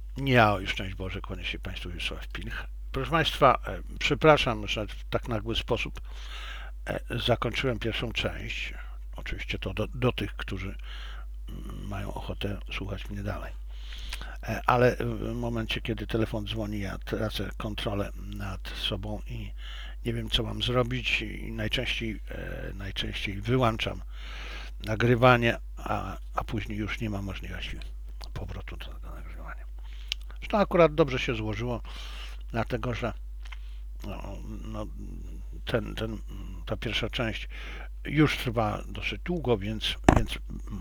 Ja, szczęść Boże, kłania się Państwu Wiesław Pilch. Proszę Państwa, przepraszam, że w tak nagły sposób zakończyłem pierwszą część. Oczywiście to do tych, którzy mają ochotę słuchać mnie dalej. Ale w momencie, kiedy telefon dzwoni, ja tracę kontrolę nad sobą i nie wiem, co mam zrobić i najczęściej wyłączam nagrywanie, a później już nie ma możliwości powrotu do tego nagrywania. To akurat dobrze się złożyło, dlatego że no, no, ta pierwsza część już trwa dosyć długo, więc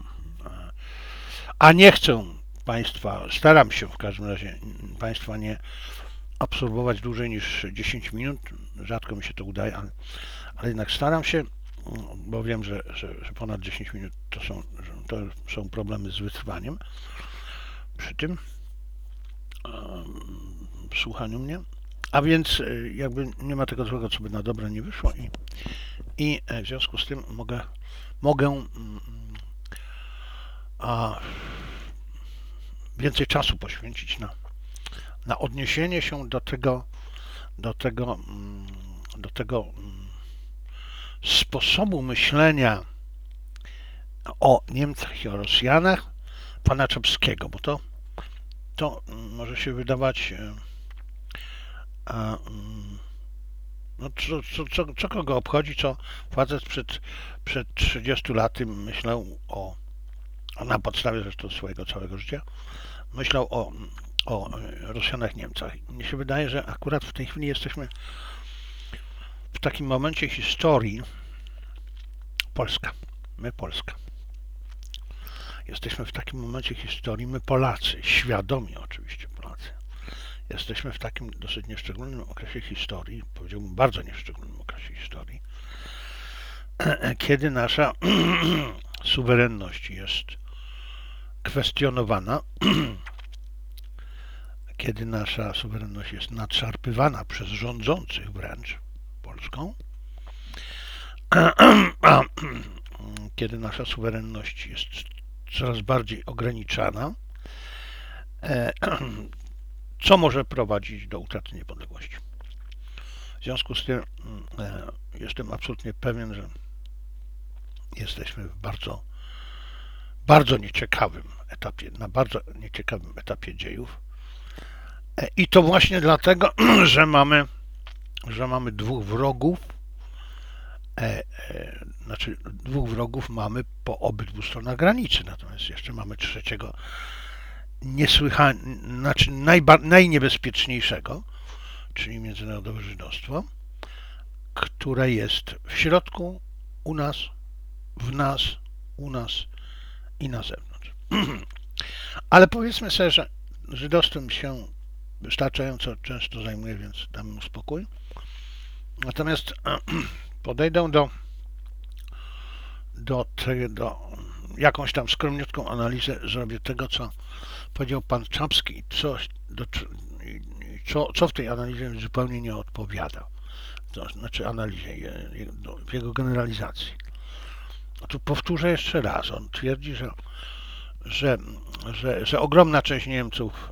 a nie chcę Państwa, staram się w każdym razie Państwa nie absorbować dłużej niż 10 minut. Rzadko mi się to udaje, ale jednak staram się, bo wiem, że ponad 10 minut to są problemy z wytrwaniem przy tym słuchaniu mnie. A więc jakby nie ma tego złego, co by na dobre nie wyszło i w związku z tym mogę więcej czasu poświęcić na odniesienie się do tego sposobu myślenia o Niemcach i o Rosjanach pana Czapskiego, bo to może się wydawać no, co kogo obchodzi, co facet przed 30 laty myślał na podstawie zresztą swojego całego życia, myślał o Rosjanach, Niemcach. Mnie się wydaje, że akurat w tej chwili jesteśmy w takim momencie historii Polska. Jesteśmy w takim momencie historii, my Polacy, świadomi oczywiście Polacy. Jesteśmy w takim dosyć nieszczególnym okresie historii, powiedziałbym bardzo nieszczególnym okresie historii, kiedy nasza suwerenność jest kwestionowana, kiedy nasza suwerenność jest nadszarpywana przez rządzących wręcz Polską, a kiedy nasza suwerenność jest coraz bardziej ograniczana, co może prowadzić do utraty niepodległości. W związku z tym jestem absolutnie pewien, że jesteśmy w bardzo, bardzo nieciekawym etapie, na bardzo nieciekawym etapie dziejów. I to właśnie dlatego, że mamy dwóch wrogów, znaczy dwóch wrogów mamy po obydwu stronach granicy, natomiast jeszcze mamy trzeciego znaczy najniebezpieczniejszego, czyli międzynarodowe żydostwo, które jest w środku, u nas i na zewnątrz. Ale powiedzmy sobie, że żydostwem się wystarczająco często zajmuje, więc damy mu spokój. Natomiast podejdę do jakąś tam skromniutką analizę zrobię tego, co powiedział pan Czapski, co w tej analizie zupełnie nie odpowiada. To znaczy analizie, w jego generalizacji. Tu powtórzę jeszcze raz. On twierdzi, że ogromna część Niemców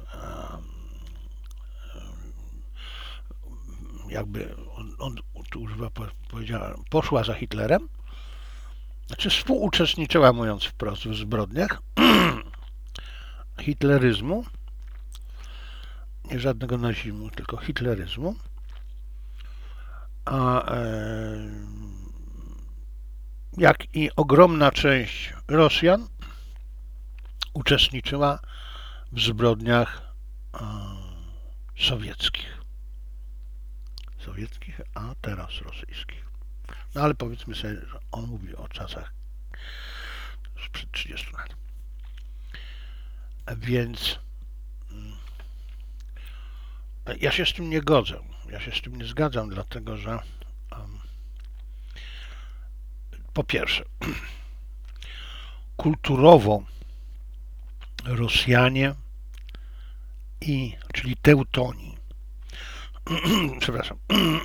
jakby on tu używa, powiedziała, poszła za Hitlerem, znaczy współuczestniczyła, mówiąc wprost, w zbrodniach hitleryzmu, nie żadnego nazizmu, tylko hitleryzmu, jak i ogromna część Rosjan uczestniczyła w zbrodniach sowieckich, a teraz rosyjskich. No ale powiedzmy sobie, że on mówi o czasach sprzed 30 lat. Więc ja się z tym nie godzę. Ja się z tym nie zgadzam, dlatego że po pierwsze, kulturowo Rosjanie czyli Teutoni, przepraszam,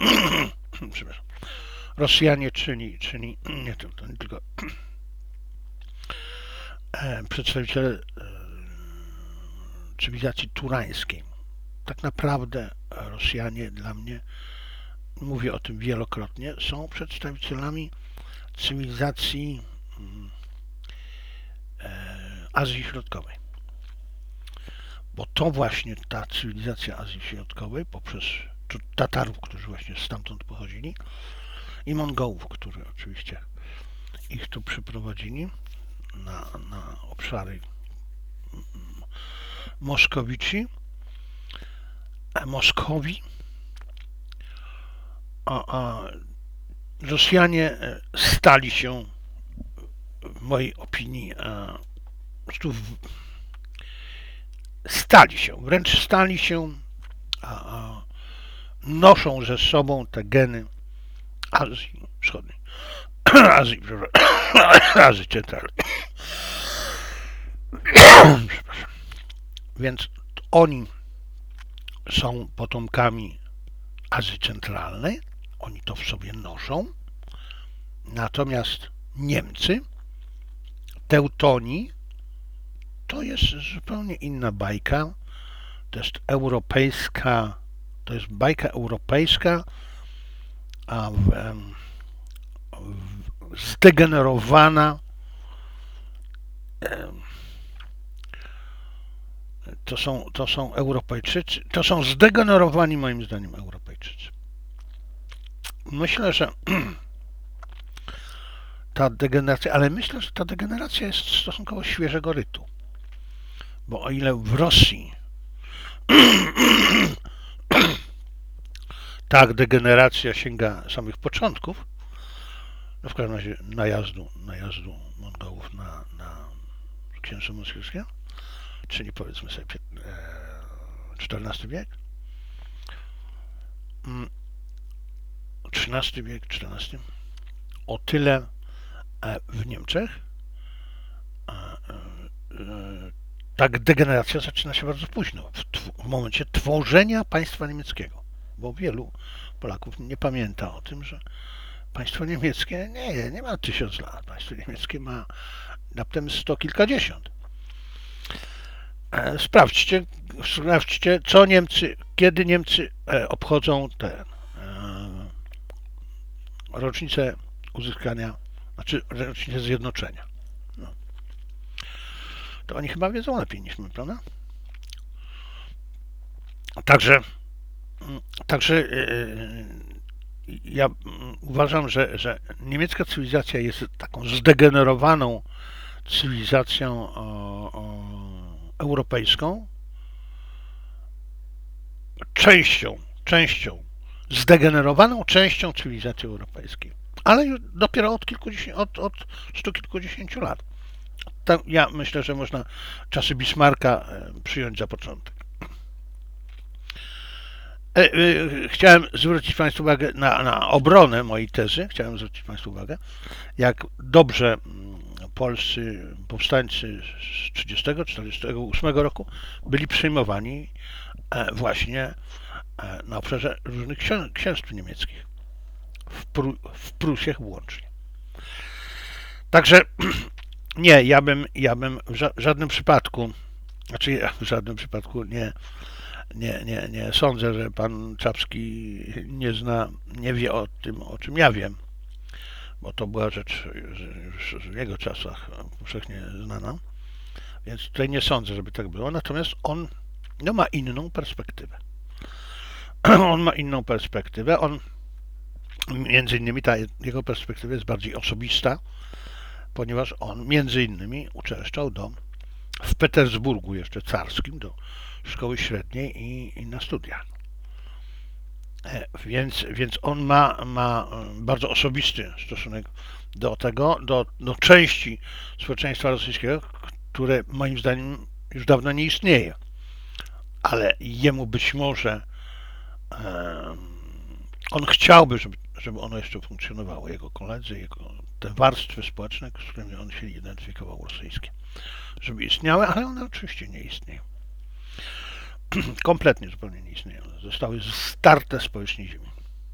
Rosjanie, czyli nie Teutoni, tylko przedstawiciele cywilizacji turańskiej. Tak naprawdę Rosjanie dla mnie, mówię o tym wielokrotnie, są przedstawicielami cywilizacji Azji Środkowej. Bo to właśnie ta cywilizacja Azji Środkowej poprzez Tatarów, którzy właśnie stamtąd pochodzili, i Mongołów, którzy oczywiście ich tu przyprowadzili na obszary Moskowii, a Rosjanie stali się, w mojej opinii, wręcz stali się, noszą ze sobą te geny Azji Wschodniej, Azji Centralnej. Przepraszam. Więc oni są potomkami Azji Centralnej, oni to w sobie noszą, natomiast Niemcy, Teutoni, to jest zupełnie inna bajka, to jest bajka europejska, zdegenerowana, to są Europejczycy, to są zdegenerowani moim zdaniem Europejczycy. Myślę, że ta degeneracja jest stosunkowo świeżego rytu. Bo o ile w Rosji tak degeneracja sięga samych początków, no w każdym razie najazdu Mongołów na księstwo moskiewskie, czyli powiedzmy sobie XIV wiek, XIII wiek, XIV, o tyle w Niemczech ta degeneracja zaczyna się bardzo późno, w momencie tworzenia państwa niemieckiego, bo wielu Polaków nie pamięta o tym, że państwo niemieckie nie ma 1000 lat, państwo niemieckie ma raptem 100 kilkadziesiąt. Sprawdźcie, kiedy Niemcy obchodzą te rocznicę uzyskania, znaczy rocznicę zjednoczenia. No. To oni chyba wiedzą lepiej niż my, prawda? Także ja uważam, że niemiecka cywilizacja jest taką zdegenerowaną cywilizacją europejską, zdegenerowaną częścią cywilizacji europejskiej, ale już dopiero od stu kilkudziesięciu lat. Ja myślę, że można czasy Bismarcka przyjąć za początek. Chciałem zwrócić Państwu uwagę na obronę mojej tezy. Chciałem zwrócić Państwu uwagę, jak dobrze polscy powstańcy z 1948 roku byli przyjmowani właśnie na obszarze różnych księstw niemieckich, w Prusjach włącznie. Także nie, ja bym w żadnym przypadku, nie sądzę, że pan Czapski nie wie o tym, o czym ja wiem, bo to była rzecz już w jego czasach powszechnie znana, więc tutaj nie sądzę, żeby tak było, natomiast on ma inną perspektywę. Między innymi ta jego perspektywa jest bardziej osobista, ponieważ on między innymi uczęszczał w Petersburgu jeszcze carskim do szkoły średniej i na studia. Więc on ma bardzo osobisty stosunek do tego, do części społeczeństwa rosyjskiego, które moim zdaniem już dawno nie istnieje. Ale jemu być może on chciałby, żeby ono jeszcze funkcjonowało. Jego koledzy, te warstwy społeczne, z którymi on się identyfikował, rosyjskie, żeby istniały, ale one oczywiście nie istnieją. Kompletnie zupełnie nie istnieją. Zostały starte z powierzchni ziemi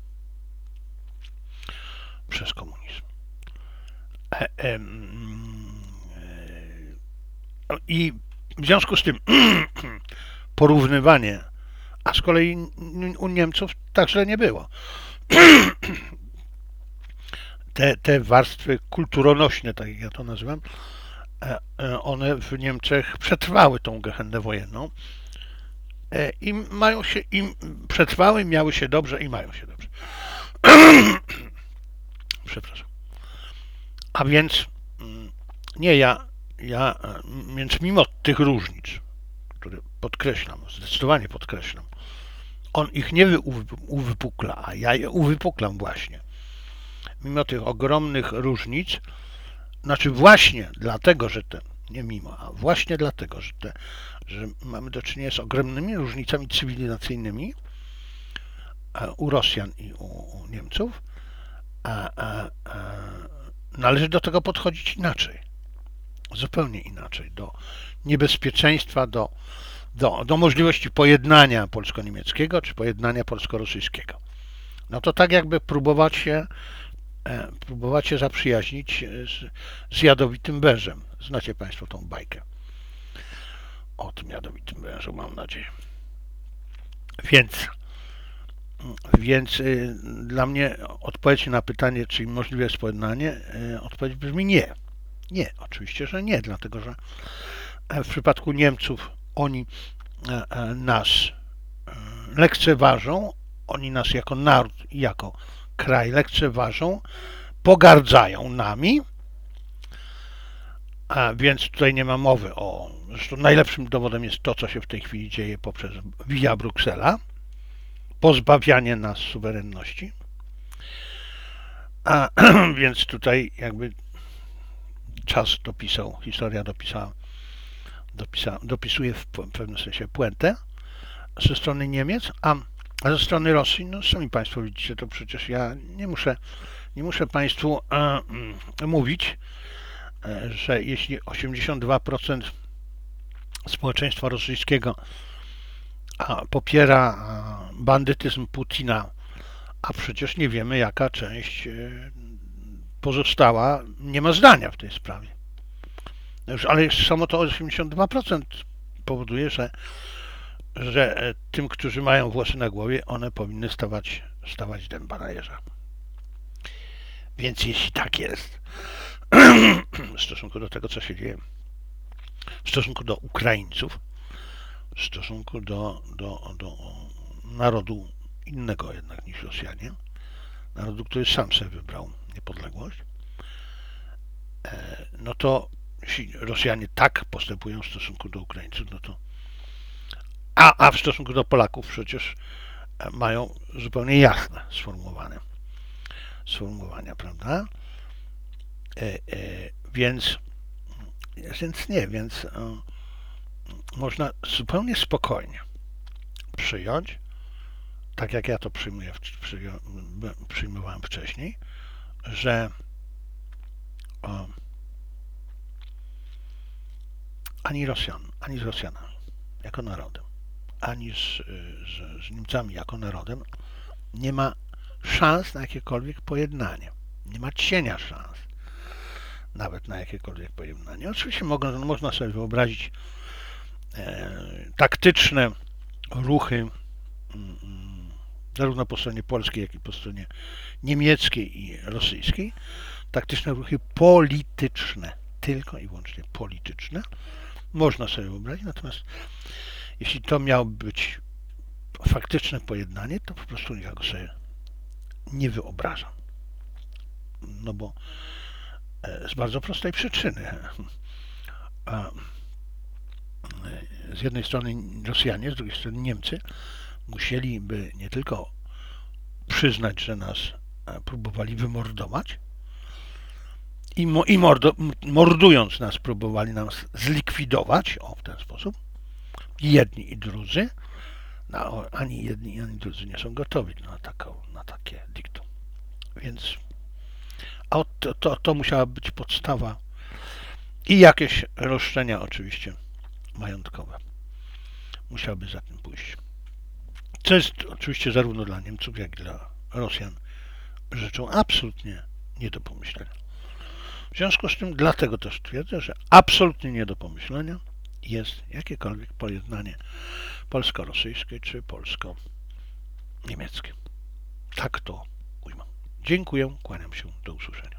przez komunizm. I W związku z tym porównywanie, a z kolei u Niemców tak źle nie było. Te warstwy kulturonośne, tak jak ja to nazywam, one w Niemczech przetrwały tą gehennę wojenną i mają się, i przetrwały, miały się dobrze i mają się dobrze. Przepraszam. A więc nie więc mimo tych różnic, które podkreślam, zdecydowanie podkreślam, on ich nie uwypukla, a ja je uwypuklam właśnie. Mimo tych ogromnych różnic, znaczy właśnie dlatego, nie mimo, a właśnie dlatego, że mamy do czynienia z ogromnymi różnicami cywilizacyjnymi u Rosjan i u Niemców, należy do tego podchodzić inaczej. Zupełnie inaczej. Do niebezpieczeństwa, do możliwości pojednania polsko-niemieckiego czy pojednania polsko-rosyjskiego. No to tak jakby próbować się zaprzyjaźnić z jadowitym wężem. Znacie Państwo tą bajkę o tym jadowitym wężu, mam nadzieję. Więc dla mnie odpowiedź na pytanie, czy możliwe jest pojednanie, odpowiedź brzmi nie. Nie, oczywiście, że nie, dlatego że w przypadku Niemców oni nas lekceważą, oni nas jako naród i jako kraj lekceważą, pogardzają nami, a więc tutaj nie ma mowy o... Zresztą najlepszym dowodem jest to, co się w tej chwili dzieje poprzez Via Bruksela, pozbawianie nas suwerenności. Więc tutaj jakby czas dopisał, historia dopisuje w pewnym sensie puentę ze strony Niemiec, a ze strony Rosji, no sami Państwo widzicie, to przecież ja nie muszę Państwu mówić, że jeśli 82% społeczeństwa rosyjskiego popiera bandytyzm Putina, a przecież nie wiemy, jaka część pozostała nie ma zdania w tej sprawie. Ale już samo to 82% powoduje, że tym, którzy mają włosy na głowie, one powinny stawać dęba na jeża. Więc jeśli tak jest, w stosunku do tego, co się dzieje, w stosunku do Ukraińców, w stosunku do narodu innego jednak niż Rosjanie, narodu, który sam sobie wybrał niepodległość, no to jeśli Rosjanie tak postępują w stosunku do Ukraińców, no to a w stosunku do Polaków przecież mają zupełnie jasne sformułowania, prawda? Więc można zupełnie spokojnie przyjąć, tak jak ja to przyjmowałem wcześniej, że ani z Rosjanami jako narodem, ani z Niemcami jako narodem nie ma szans na jakiekolwiek pojednanie. Nie ma cienia szans nawet na jakiekolwiek pojednanie. Oczywiście można sobie wyobrazić taktyczne ruchy zarówno po stronie polskiej, jak i po stronie niemieckiej i rosyjskiej. Taktyczne ruchy polityczne, tylko i wyłącznie polityczne. Można sobie wyobrazić, natomiast jeśli to miałoby być faktyczne pojednanie, to po prostu ja go sobie nie wyobrażam. No bo z bardzo prostej przyczyny. Z jednej strony Rosjanie, z drugiej strony Niemcy musieliby nie tylko przyznać, że nas próbowali wymordować i mordując nas próbowali nas zlikwidować, w ten sposób, jedni i drudzy, no, ani jedni, ani drudzy nie są gotowi na takie diktum. Więc to musiała być podstawa i jakieś roszczenia oczywiście majątkowe musiałyby za tym pójść. Co jest oczywiście zarówno dla Niemców, jak i dla Rosjan rzeczą absolutnie nie do pomyślenia. W związku z tym dlatego też twierdzę, że absolutnie nie do pomyślenia jest jakiekolwiek pojednanie polsko-rosyjskie czy polsko-niemieckie. Tak to ujmę. Dziękuję, kłaniam się, do usłyszenia.